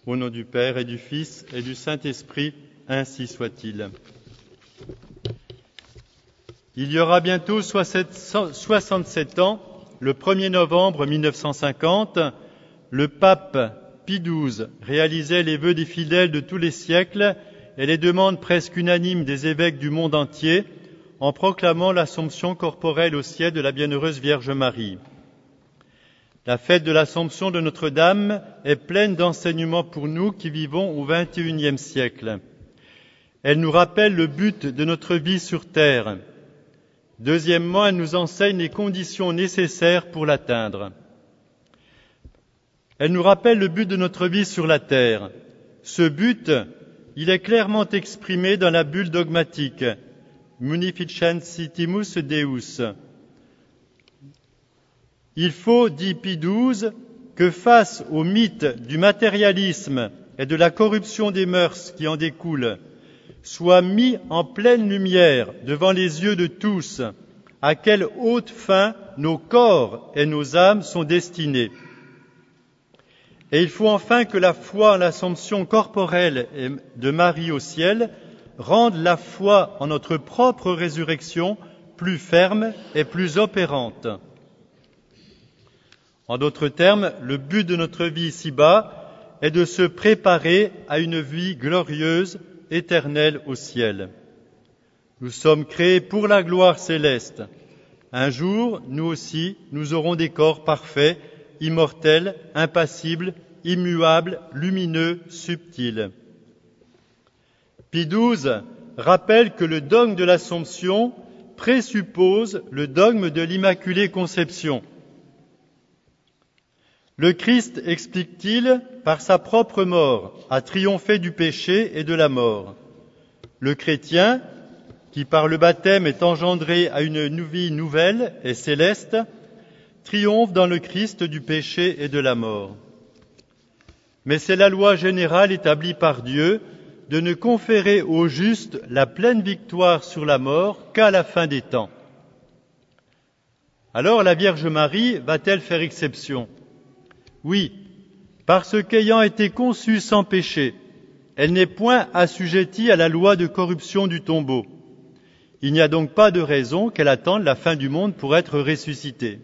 Au nom du Père et du Fils et du Saint-Esprit, ainsi soit-il. Il y aura bientôt 67 ans, le 1er novembre 1950, le pape Pie XII réalisait les vœux des fidèles de tous les siècles et les demandes presque unanimes des évêques du monde entier en proclamant l'Assomption corporelle au ciel de la Bienheureuse Vierge Marie. La fête de l'Assomption de Notre-Dame est pleine d'enseignements pour nous qui vivons au XXIe siècle. Elle nous rappelle le but de notre vie sur terre. Deuxièmement, elle nous enseigne les conditions nécessaires pour l'atteindre. Elle nous rappelle le but de notre vie sur la terre. Ce but, il est clairement exprimé dans la bulle dogmatique Munificentissimus Deus. Il faut, dit Pie XII, que face au mythe du matérialisme et de la corruption des mœurs qui en découlent, soit mis en pleine lumière devant les yeux de tous à quelle haute fin nos corps et nos âmes sont destinés. Et il faut enfin que la foi en l'Assomption corporelle de Marie au ciel rende la foi en notre propre résurrection plus ferme et plus opérante. En d'autres termes, le but de notre vie ici-bas est de se préparer à une vie glorieuse, éternelle au ciel. Nous sommes créés pour la gloire céleste. Un jour, nous aussi, nous aurons des corps parfaits, immortels, impassibles, immuables, lumineux, subtils. Pie XII rappelle que le dogme de l'Assomption présuppose le dogme de l'Immaculée Conception. Le Christ, explique-t-il, par sa propre mort, a triomphé du péché et de la mort. Le chrétien, qui par le baptême est engendré à une vie nouvelle et céleste, triomphe dans le Christ du péché et de la mort. Mais c'est la loi générale établie par Dieu de ne conférer aux justes la pleine victoire sur la mort qu'à la fin des temps. Alors la Vierge Marie va-t-elle faire exception ? Oui, parce qu'ayant été conçue sans péché, elle n'est point assujettie à la loi de corruption du tombeau. Il n'y a donc pas de raison qu'elle attende la fin du monde pour être ressuscitée.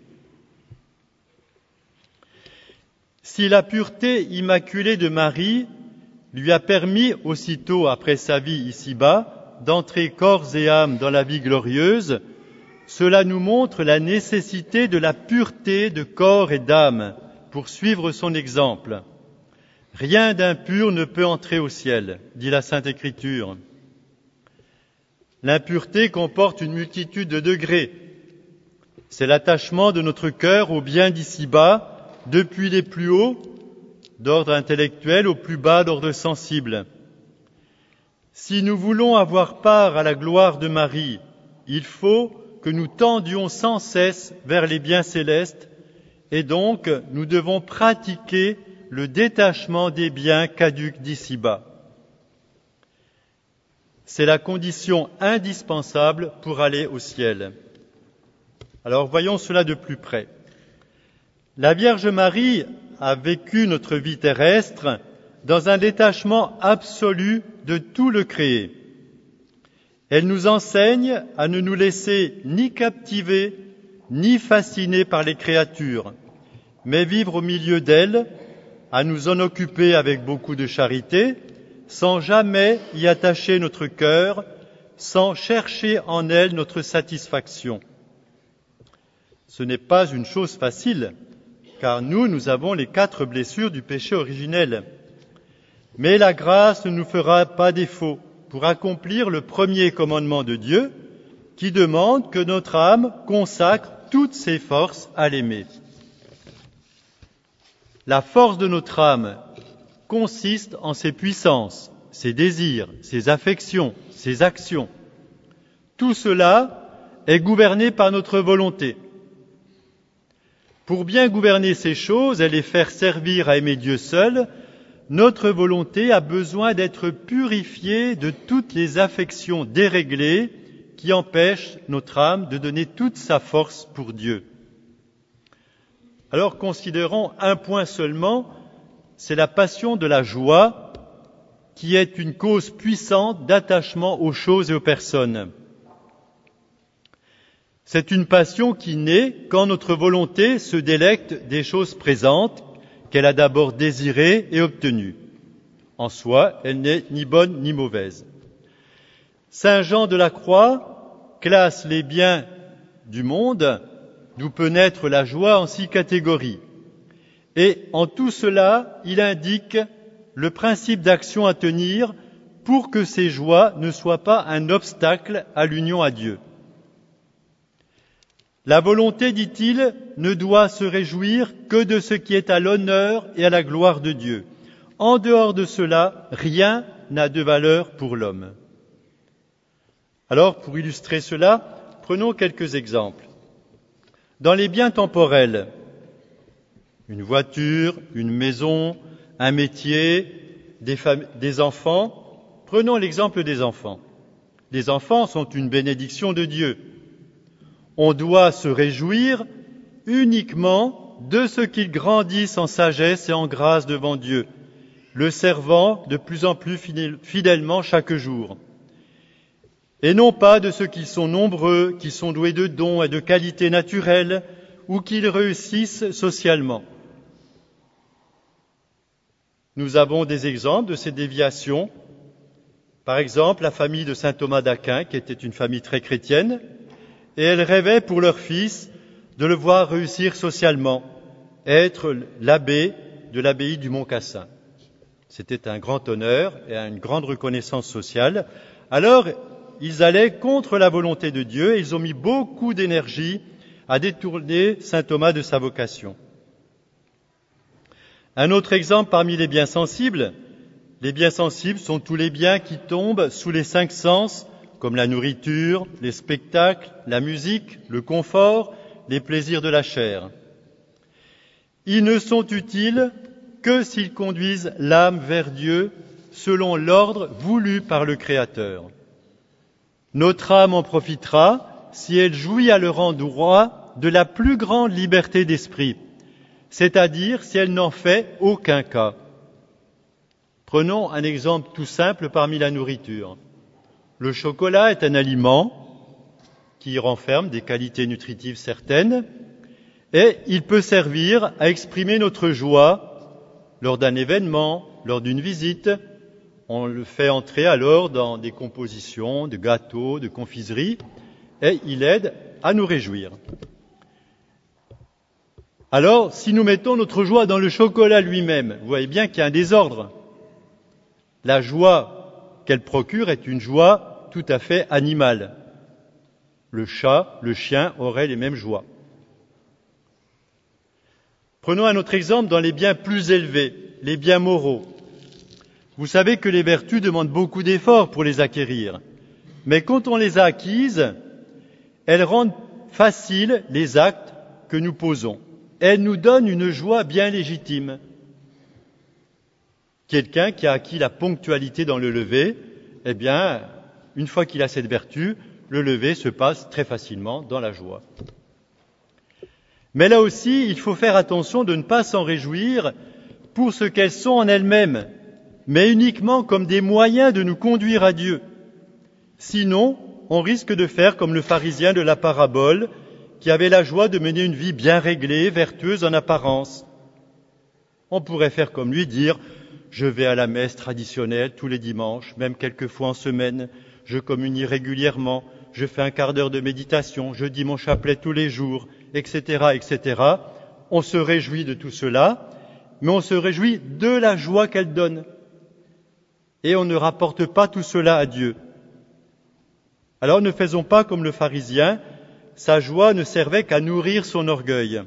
Si la pureté immaculée de Marie lui a permis, aussitôt après sa vie ici-bas, d'entrer corps et âme dans la vie glorieuse, cela nous montre la nécessité de la pureté de corps et d'âme pour suivre son exemple. Rien d'impur ne peut entrer au ciel, dit la Sainte Écriture. L'impureté comporte une multitude de degrés. C'est l'attachement de notre cœur aux biens d'ici-bas, depuis les plus hauts, d'ordre intellectuel, aux plus bas, d'ordre sensible. Si nous voulons avoir part à la gloire de Marie, il faut que nous tendions sans cesse vers les biens célestes, et donc nous devons pratiquer le détachement des biens caducs d'ici-bas. C'est la condition indispensable pour aller au ciel. Alors voyons cela de plus près. La Vierge Marie a vécu notre vie terrestre dans un détachement absolu de tout le créé. Elle nous enseigne à ne nous laisser ni captiver, ni fasciner par les créatures, mais vivre au milieu d'elles, à nous en occuper avec beaucoup de charité, sans jamais y attacher notre cœur, sans chercher en elle notre satisfaction. Ce n'est pas une chose facile, car nous avons les 4 blessures du péché originel. Mais la grâce ne nous fera pas défaut pour accomplir le premier commandement de Dieu, qui demande que notre âme consacre toutes ses forces à l'aimer. La force de notre âme consiste en ses puissances, ses désirs, ses affections, ses actions. Tout cela est gouverné par notre volonté. Pour bien gouverner ces choses et les faire servir à aimer Dieu seul, notre volonté a besoin d'être purifiée de toutes les affections déréglées qui empêchent notre âme de donner toute sa force pour Dieu. Alors considérons un point seulement, c'est la passion de la joie qui est une cause puissante d'attachement aux choses et aux personnes. C'est une passion qui naît quand notre volonté se délecte des choses présentes qu'elle a d'abord désirées et obtenues. En soi, elle n'est ni bonne ni mauvaise. Saint Jean de la Croix classe les biens du monde, d'où peut naître la joie, en 6 catégories. Et en tout cela, il indique le principe d'action à tenir pour que ces joies ne soient pas un obstacle à l'union à Dieu. La volonté, dit-il, ne doit se réjouir que de ce qui est à l'honneur et à la gloire de Dieu. En dehors de cela, rien n'a de valeur pour l'homme. Alors, pour illustrer cela, prenons quelques exemples. Dans les biens temporels, une voiture, une maison, un métier, des enfants, prenons l'exemple des enfants. Les enfants sont une bénédiction de Dieu. On doit se réjouir uniquement de ce qu'ils grandissent en sagesse et en grâce devant Dieu, le servant de plus en plus fidèlement chaque jour. Et non pas de ceux qui sont nombreux, qui sont doués de dons et de qualités naturelles, ou qu'ils réussissent socialement. Nous avons des exemples de ces déviations. Par exemple, la famille de saint Thomas d'Aquin, qui était une famille très chrétienne, et elle rêvait pour leur fils de le voir réussir socialement, être l'abbé de l'abbaye du Mont-Cassin. C'était un grand honneur et une grande reconnaissance sociale. Alors, ils allaient contre la volonté de Dieu et ils ont mis beaucoup d'énergie à détourner saint Thomas de sa vocation. Un autre exemple parmi les biens sensibles sont tous les biens qui tombent sous les 5 sens, comme la nourriture, les spectacles, la musique, le confort, les plaisirs de la chair. Ils ne sont utiles que s'ils conduisent l'âme vers Dieu selon l'ordre voulu par le Créateur. Notre âme en profitera si elle jouit à leur endroit de la plus grande liberté d'esprit, c'est-à-dire si elle n'en fait aucun cas. Prenons un exemple tout simple parmi la nourriture. Le chocolat est un aliment qui renferme des qualités nutritives certaines et il peut servir à exprimer notre joie lors d'un événement, lors d'une visite. On le fait entrer alors dans des compositions de gâteaux, de confiseries et il aide à nous réjouir. Alors, si nous mettons notre joie dans le chocolat lui-même, vous voyez bien qu'il y a un désordre. La joie qu'elle procure est une joie tout à fait animale. Le chat, le chien auraient les mêmes joies. Prenons un autre exemple dans les biens plus élevés, les biens moraux. Vous savez que les vertus demandent beaucoup d'efforts pour les acquérir, mais quand on les a acquises, elles rendent faciles les actes que nous posons. Elles nous donnent une joie bien légitime. Quelqu'un qui a acquis la ponctualité dans le lever, eh bien, une fois qu'il a cette vertu, le lever se passe très facilement dans la joie. Mais là aussi, il faut faire attention de ne pas s'en réjouir pour ce qu'elles sont en elles-mêmes, mais uniquement comme des moyens de nous conduire à Dieu. Sinon, on risque de faire comme le pharisien de la parabole, qui avait la joie de mener une vie bien réglée, vertueuse en apparence. On pourrait faire comme lui, dire « Je vais à la messe traditionnelle tous les dimanches, même quelques fois en semaine, je communie régulièrement, je fais un quart d'heure de méditation, je dis mon chapelet tous les jours, etc., etc. » On se réjouit de tout cela, mais on se réjouit de la joie qu'elle donne. Et on ne rapporte pas tout cela à Dieu. Alors ne faisons pas comme le pharisien, sa joie ne servait qu'à nourrir son orgueil.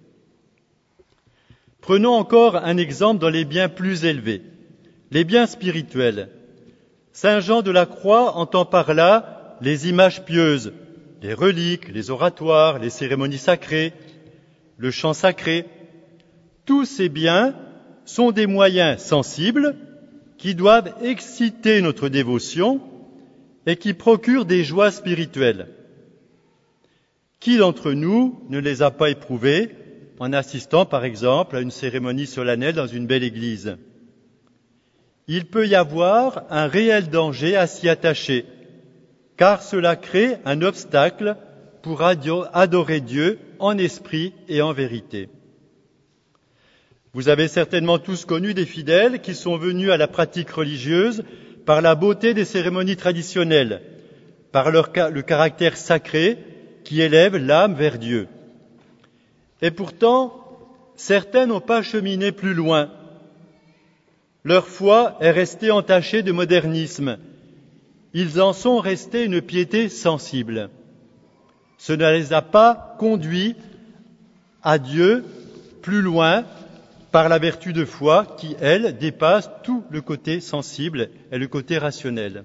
Prenons encore un exemple dans les biens plus élevés, les biens spirituels. Saint Jean de la Croix entend par là les images pieuses, les reliques, les oratoires, les cérémonies sacrées, le chant sacré. Tous ces biens sont des moyens sensibles qui doivent exciter notre dévotion et qui procurent des joies spirituelles. Qui d'entre nous ne les a pas éprouvées en assistant par exemple à une cérémonie solennelle dans une belle église. Il peut y avoir un réel danger à s'y attacher, car cela crée un obstacle pour adorer Dieu en esprit et en vérité. Vous avez certainement tous connu des fidèles qui sont venus à la pratique religieuse par la beauté des cérémonies traditionnelles, par le caractère sacré qui élève l'âme vers Dieu. Et pourtant, certains n'ont pas cheminé plus loin. Leur foi est restée entachée de modernisme. Ils en sont restés une piété sensible. Ce ne les a pas conduits à Dieu plus loin par la vertu de foi qui, elle, dépasse tout le côté sensible et le côté rationnel.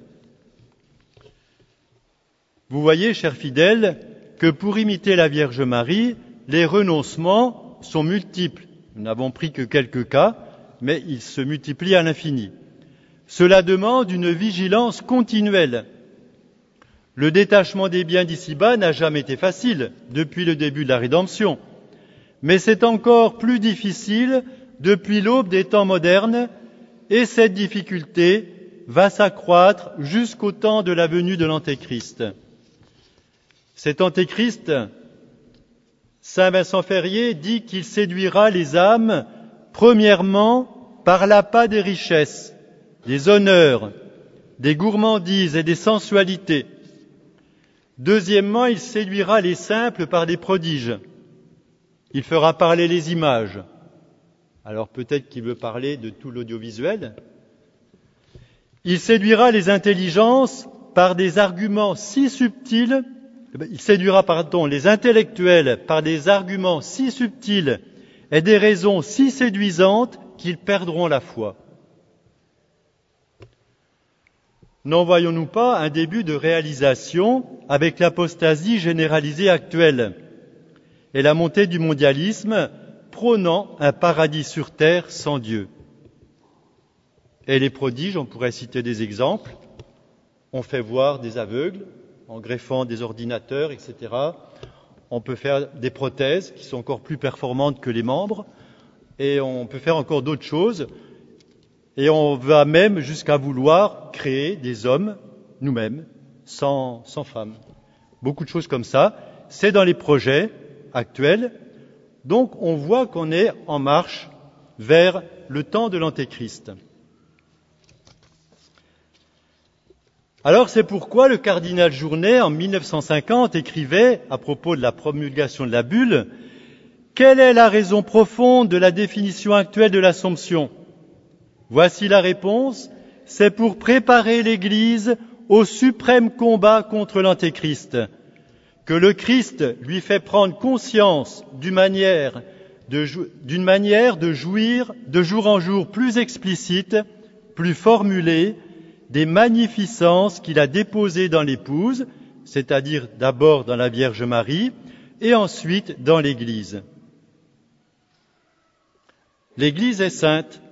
Vous voyez, chers fidèles, que pour imiter la Vierge Marie, les renoncements sont multiples. Nous n'avons pris que quelques cas, mais ils se multiplient à l'infini. Cela demande une vigilance continuelle. Le détachement des biens d'ici-bas n'a jamais été facile depuis le début de la rédemption, mais c'est encore plus difficile depuis l'aube des temps modernes, et cette difficulté va s'accroître jusqu'au temps de la venue de l'Antéchrist. Cet Antéchrist, saint Vincent Ferrier dit qu'il séduira les âmes, premièrement, par l'appât des richesses, des honneurs, des gourmandises et des sensualités. Deuxièmement, il séduira les simples par des prodiges. Il fera parler les images. Alors peut-être qu'il veut parler de tout l'audiovisuel. Il séduira les intelligences par des arguments si subtils. Il séduira, les intellectuels par des arguments si subtils et des raisons si séduisantes qu'ils perdront la foi. N'en voyons-nous pas un début de réalisation avec l'apostasie généralisée actuelle et la montée du mondialisme prônant un paradis sur terre sans Dieu? Et les prodiges, on pourrait citer des exemples, on fait voir des aveugles en greffant des ordinateurs, etc. On peut faire des prothèses qui sont encore plus performantes que les membres, et on peut faire encore d'autres choses. Et on va même jusqu'à vouloir créer des hommes, nous-mêmes, sans femmes. Beaucoup de choses comme ça. C'est dans les projets actuels. Donc on voit qu'on est en marche vers le temps de l'Antéchrist. Alors c'est pourquoi le cardinal Journet, en 1950, écrivait, à propos de la promulgation de la bulle, « Quelle est la raison profonde de la définition actuelle de l'Assomption ? Voici la réponse, c'est pour préparer l'Église au suprême combat contre l'Antéchrist, que le Christ lui fait prendre conscience d'une manière de jouir de jour en jour plus explicite, plus formulée, des magnificences qu'il a déposées dans l'épouse, c'est-à-dire d'abord dans la Vierge Marie, et ensuite dans l'Église. L'Église est sainte.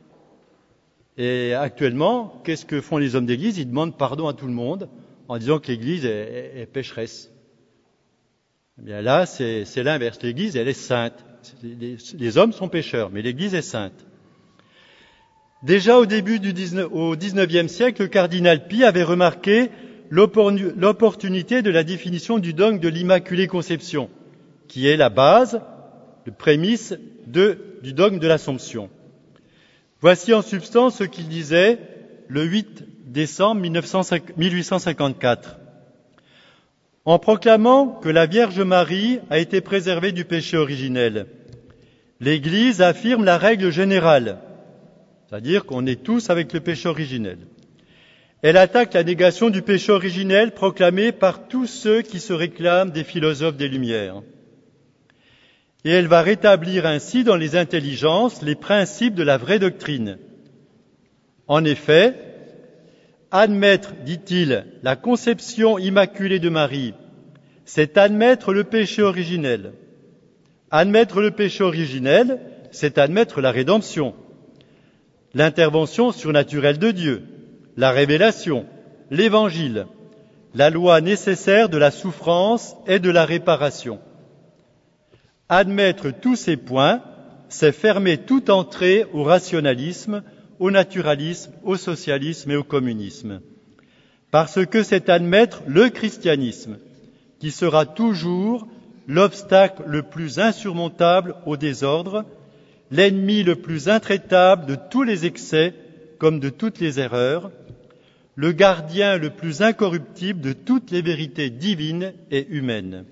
Et actuellement, qu'est-ce que font les hommes d'Église? Ils demandent pardon à tout le monde en disant que l'Église est pécheresse. Eh bien là, c'est l'inverse. L'Église, elle est sainte. Les hommes sont pécheurs, mais l'Église est sainte. Déjà au début au XIXe siècle, le cardinal Pie avait remarqué l'opportunité de la définition du dogme de l'Immaculée Conception, qui est la base, le prémisse du dogme de l'Assomption. Voici en substance ce qu'il disait le 8 décembre 1854. En proclamant que la Vierge Marie a été préservée du péché originel, l'Église affirme la règle générale, c'est-à-dire qu'on est tous avec le péché originel. Elle attaque la négation du péché originel proclamée par tous ceux qui se réclament des philosophes des Lumières. Et elle va rétablir ainsi dans les intelligences les principes de la vraie doctrine. En effet, admettre, dit-il, la conception immaculée de Marie, c'est admettre le péché originel. Admettre le péché originel, c'est admettre la rédemption, l'intervention surnaturelle de Dieu, la révélation, l'évangile, la loi nécessaire de la souffrance et de la réparation. Admettre tous ces points, c'est fermer toute entrée au rationalisme, au naturalisme, au socialisme et au communisme. Parce que c'est admettre le christianisme, qui sera toujours l'obstacle le plus insurmontable au désordre, l'ennemi le plus intraitable de tous les excès comme de toutes les erreurs, le gardien le plus incorruptible de toutes les vérités divines et humaines.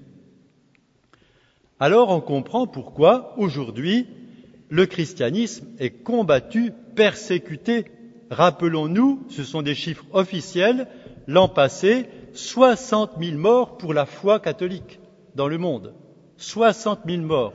Alors on comprend pourquoi, aujourd'hui, le christianisme est combattu, persécuté. Rappelons-nous, ce sont des chiffres officiels, l'an passé, 60 000 morts pour la foi catholique dans le monde. 60 000 morts.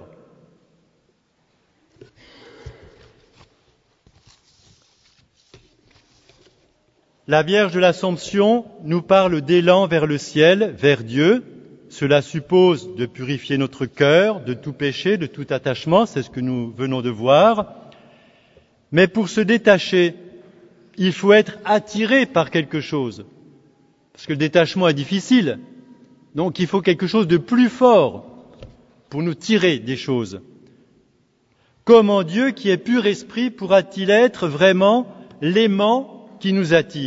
La Vierge de l'Assomption nous parle d'élan vers le ciel, vers Dieu. Cela suppose de purifier notre cœur de tout péché, de tout attachement, c'est ce que nous venons de voir. Mais pour se détacher, il faut être attiré par quelque chose. Parce que le détachement est difficile. Donc il faut quelque chose de plus fort pour nous tirer des choses. Comment Dieu, qui est pur esprit, pourra-t-il être vraiment l'aimant qui nous attire ?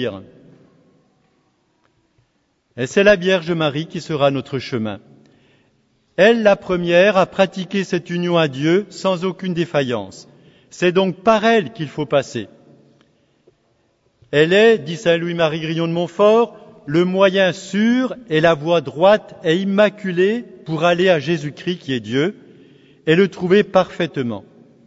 Et c'est la Vierge Marie qui sera notre chemin. Elle, la première, a pratiqué cette union à Dieu sans aucune défaillance. C'est donc par elle qu'il faut passer. Elle est, dit saint Louis-Marie Grignon de Montfort, le moyen sûr et la voie droite et immaculée pour aller à Jésus-Christ qui est Dieu et le trouver parfaitement.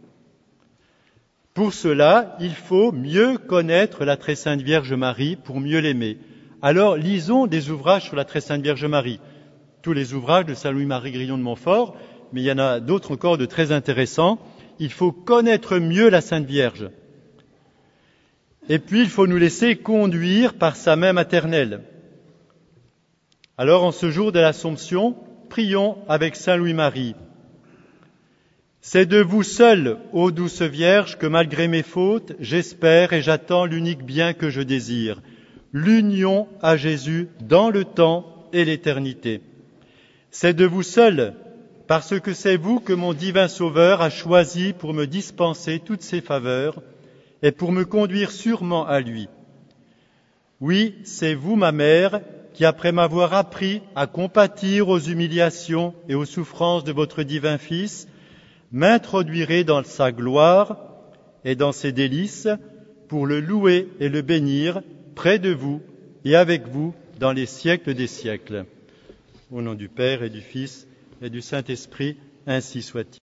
Pour cela, il faut mieux connaître la très sainte Vierge Marie pour mieux l'aimer. Alors, lisons des ouvrages sur la très sainte Vierge Marie. Tous les ouvrages de saint Louis-Marie Grignon de Montfort, mais il y en a d'autres encore de très intéressants. Il faut connaître mieux la Sainte Vierge. Et puis, il faut nous laisser conduire par sa main maternelle. Alors, en ce jour de l'Assomption, prions avec saint Louis-Marie. C'est de vous seule, ô douce Vierge, que malgré mes fautes, j'espère et j'attends l'unique bien que je désire, l'union à Jésus dans le temps et l'éternité. C'est de vous seule, parce que c'est vous que mon divin Sauveur a choisi pour me dispenser toutes ses faveurs et pour me conduire sûrement à lui. Oui, c'est vous, ma mère, qui, après m'avoir appris à compatir aux humiliations et aux souffrances de votre divin Fils, m'introduirez dans sa gloire et dans ses délices pour le louer et le bénir près de vous et avec vous dans les siècles des siècles. Au nom du Père et du Fils et du Saint-Esprit, ainsi soit-il.